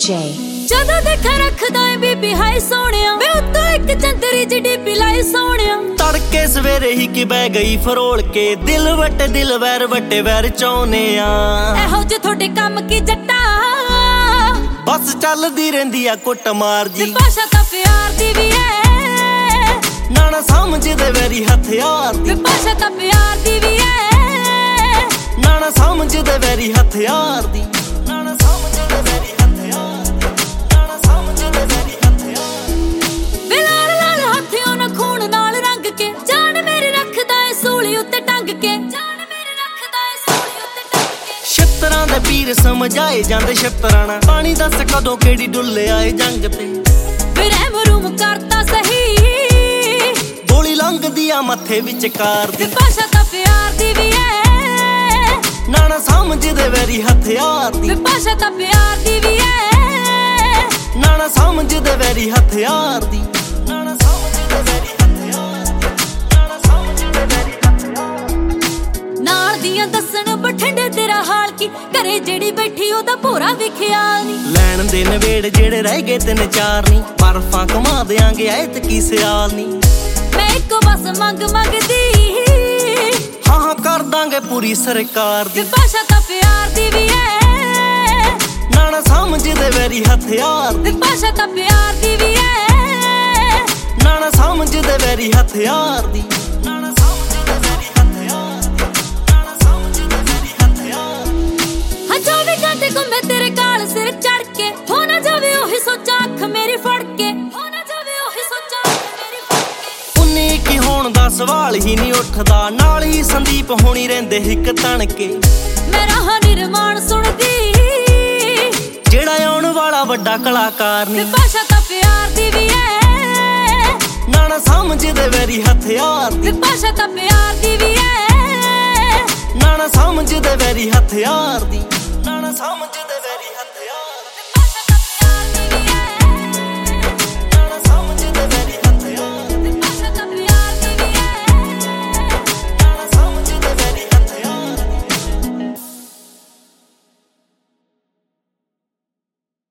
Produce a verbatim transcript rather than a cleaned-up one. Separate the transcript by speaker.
Speaker 1: J
Speaker 2: ਜਦੋਂ ਦੇਖ ਰੱਖਦਾ ਏ ਬੀਬੀ ਹਾਈ ਸੋਹਣਿਆ ਵੇ ਉੱਤੋਂ ਇੱਕ ਚੰਦਰੀ ਜੀ ਡੀਪੀ ਲਾਈ ਸੋਹਣਿਆ
Speaker 3: ਤੜਕੇ ਸਵੇਰੇ ਹੀ ਕਿ ਬਹਿ ਗਈ ਫਰੋਲ ਕੇ ਦਿਲ ਵੱਟੇ ਦਿਲ ਵੈਰ ਵੱਟੇ ਵੈਰ ਚਾਉਨੇ ਆ
Speaker 2: ਇਹੋ ਜੇ ਤੁਹਾਡੇ ਕੰਮ ਕੀ ਜੱਟਾ
Speaker 3: ਬਸ ਚੱਲਦੀ ਰਹਿੰਦੀ ਆ ਕੁੱਟ ਮਾਰ ਜੀ
Speaker 2: ਭਾਸ਼ਾ ਤਾਂ ਪਿਆਰ ਦੀ ਵੀ ਐ
Speaker 3: ਨਾ ਨਾ ਸਮਝਦੇ ਵੈਰੀ ਹਥਿਆਰ ਦੀ
Speaker 2: ਭਾਸ਼ਾ ਤਾਂ ਪਿਆਰ ਦੀ ਵੀ ਐ
Speaker 3: ਨਾ ਨਾ ਸਮਝਦੇ ਵੈਰੀ ਹਥਿਆਰ ਦੀ ਨਾ ਨਾ ਸਮਝਦੇ ਵੈਰੀ ਹਥਿਆਰ ਦੀ ਨਾ ਨਾ ਸਮਝਦੇ ਵੈਰੀ ਹਥਿਆਰ
Speaker 2: ਵੇ ਲਾਲ ਲਾਲ ਹੱਥਿਆਂ ਨਾਲ ਖੂਨ ਨਾਲ ਰੰਗ ਕੇ ਜਾਨ ਮੇਰੀ ਰੱਖਦਾ ਏ ਸੂਲੀ ਉੱਤੇ ਟੰਗ ਕੇ ਜਾਨ ਮੇਰੀ ਰੱਖਦਾ ਏ ਸੂਲੀ ਉੱਤੇ ਟੰਗ ਕੇ
Speaker 3: ਛਿੱਤਰਾਂ ਦੇ ਪੀਰ ਸਮਝਾਏ ਜਾਂਦੇ ਛਿੱਤਰਾਣਾ ਪਾਣੀ ਦੱਸ ਕਦੋਂ ਕਿਹੜੀ ਡੁੱਲਿਆ ਏ ਜੰਗ ਤੇ
Speaker 2: ਫਿਰ ਐ ਮਰੂਮ ਕਰਤਾ ਸਹੀ
Speaker 3: ਗੋਲੀ ਲੰਘਦੀ ਆ ਮੱਥੇ ਵਿੱਚ ਕਾਰ ਦੀ
Speaker 2: ਭਾਸ਼ਾ ਤਾਂ ਪਿਆਰ ਦੀ ਵੀ ਐ
Speaker 3: ਨਾ ਨਾ ਸਮਝਦੇ ਵੈਰੀ ਹਥਿਆਰ ਦੀ
Speaker 2: ਭਾਸ਼ਾ ਤਾਂ ਪਿਆਰ ਦੀ ਵੀ ਐ
Speaker 3: ਨਾ ਨਾ ਸਮਝਦੇ ਵੈਰੀ ਹਥਿਆਰ ਦੀ ਨਾ ਨਾ ਸਮਝਦੇ ਵੈਰੀ ਹਥਿਆਰ ਦੀ ਨਾ ਨਾ ਸਮਝਦੇ ਵੈਰੀ ਹਥਿਆਰ
Speaker 2: ਨਾਲ ਦੀਆਂ ਦੱਸਣ ਬਠਿੰਡੇ ਤੇਰਾ ਹਾਲ ਕੀ ਘਰੇ ਜਿਹੜੀ ਬੈਠੀ ਉਹਦਾ ਭੋਰਾ ਵੀ ਖਿਆਲ ਨਹੀਂ
Speaker 3: ਲੈਣ ਦੇ ਨਵੇੜ ਜਿਹੜੇ ਰਹਿ ਗਏ ਤਿੰਨ ਚਾਰ ਨਹੀਂ ਬਰਫਾਂ ਘੁਮਾ ਦਿਆਂਗੇ ਐਤ ਕੀ ਸਿਆਲ ਨਹੀਂ
Speaker 2: ਮੈਂ ਇੱਕ ਬਸ ਮੰਗ ਮੰਗਦੀ
Speaker 3: ਹਾਂ ਹਾਂ ਕਰ ਦਾਂਗੇ ਪੂਰੀ ਸਰਕਾਰ ਦੀ
Speaker 2: ਭਾਸ਼ਾ ਤਾਂ ਪਿਆਰ ਦੀ ਵੀ ਐ
Speaker 3: ਨਾ ਨਾ ਸਮਝਦੇ ਵੈਰੀ ਹਥਿਆਰ ਦੀ
Speaker 2: ਭਾਸ਼ਾ ਤਾਂ ਪਿਆਰ ਦੀ ਵੀ ਐ
Speaker 3: ਨਾ ਨਾ ਸਮਝਦੇ ਵੈਰੀ ਹਥਿਆਰ ਦੀ ਨਾ ਨਾ ਸਮਝਦੇ ਵੈਰੀ ਹਥਿਆਰ ਦੀ ਨਾ ਨਾ ਸਮਝਦੇ ਵੈਰੀ ਹਥਿਆਰ
Speaker 2: ਹਾਂ ਚੌਵੀ ਘੰਟੇ ਘੁੰਮੇ ਤੇਰੇ ਕਾਲ ਸਿਰ ਚੜ ਕੇ ਹੋ ਨਾ ਜਾਵੇ ਉਹੀ ਸੋਚਾਂ ਅੱਖ ਮੇਰੀ ਫੜ ਕੇ ਹੋ ਨਾ ਜਾਵੇ ਉਹੀ ਸੋਚਾਂ ਅੱਖ ਮੇਰੀ ਫੜ ਕੇ
Speaker 3: ਉਨੀ ਕੀ ਹੋਣ ਦਾ ਸਵਾਲ ਹੀ ਨਹੀਂ ਉੱਠਦਾ ਨਾਲ ਹੀ ਸੰਦੀਪ ਹੋਣੀ ਰਹਿੰਦੇ ਹਿੱਕ ਤਣ ਕੇ
Speaker 2: ਮੇਰਾ ਹਾਂ ਨਿਰਮਾਣ ਸੁਣਦੀ
Speaker 3: ਜਿਹੜਾ ਆਉਣ ਵਾਲਾ ਵੱਡਾ ਕਲਾਕਾਰ ਨਹੀਂ
Speaker 2: ਭਾਸ਼ਾ ਤਾਂ ਪਿਆਰ ਦੀ ਵੀ ਐ
Speaker 3: ਨਾ ਨਾ ਸਮਝਦੇ ਵੈਰੀ ਹਥਿਆਰ ਦੀ
Speaker 2: ਭਾਸ਼ਾ ਤਾਂ ਪਿਆਰ ਦੀ ਵੀ ਐ
Speaker 3: ਨਾ ਨਾ ਸਮਝਦੇ ਵੈਰੀ ਹਥਿਆਰ ਦੀ ਨਾ ਨਾ ਸਮਝਦੇ ਵੈਰੀ ਹਥਿਆਰ